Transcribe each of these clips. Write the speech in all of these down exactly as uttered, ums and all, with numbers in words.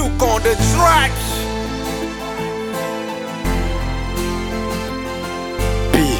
Zook on the track. B.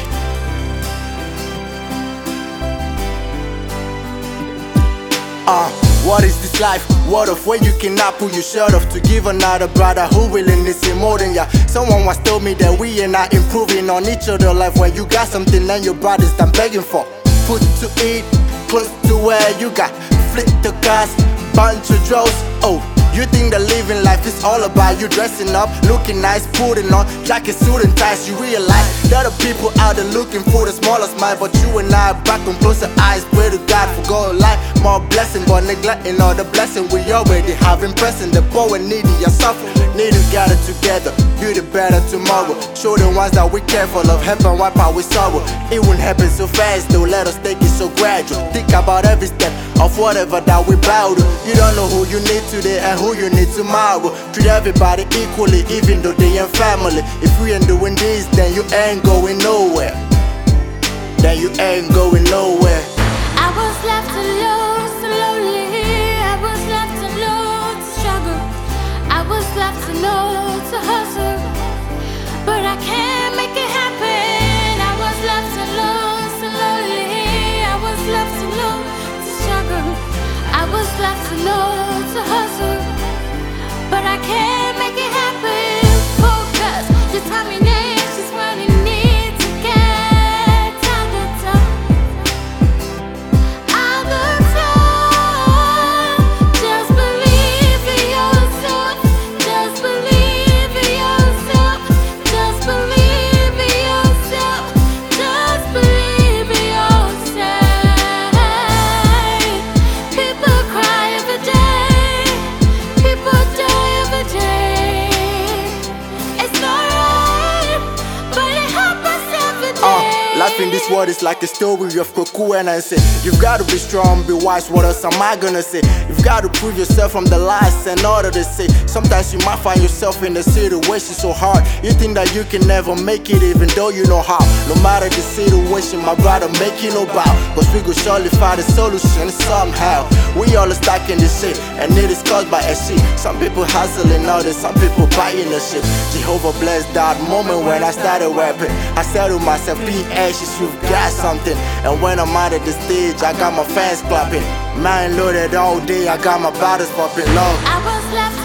Uh, what is this life? What of when you cannot pull your shirt off to give another brother who really needs it more than ya? Someone once told me that we are not improving on each other life when you got something and your brothers done begging for. Food to eat, close to where you got, flip the cars, bunch of draws. Oh, you think that living life is all about you dressing up, looking nice, putting on jacket, suit and ties. You realize there are people out there looking for the smallest mind, but you and I back on closer eyes. Pray to God for God life, more blessing, but neglecting all the blessing we already have. Impressing the poor and needy yourself. Need to gather together, build it better tomorrow. Show the ones that we careful of, help and wipe out with sorrow. It won't happen so fast though, let us take it so gradual. Think about every step of whatever that we bow to. You don't know who you need today and who you need tomorrow. Treat everybody equally, even though they ain't family. If we ain't doing this, then you ain't going nowhere. Then you ain't going nowhere. I was left alone, so lonely. I was left alone to struggle. I was left alone to hustle, but I can't make it happen. I was left alone, so lonely. I was left alone to struggle. I was left alone to hustle, but I can't make it happen. Focus, determination's what I need to get out the top. Out the top. Just believe in yourself. Just believe in yourself. Just believe in yourself. Just believe in yourself. People cry every day. People die every day. It's not right, but it happens every day. Uh, life in this world is like a story of Coco and I say, you've got to be strong, be wise, what else am I gonna say? You've got to prove yourself from the lies in order to say. Sometimes you might find yourself in a situation so hard, you think that you can never make it even though you know how. No matter the situation, my brother, make you no bow, cause we go surely find a solution somehow. We all are stuck in this shit, and it is caused by a shit. Some people hustling others, some people buying the shit. Jehovah bless that moment when I started rapping. I said to myself, be anxious, you've got something. And when I'm out of the stage, I got my fans clapping. Man loaded all day, I got my bottles popping low. I was left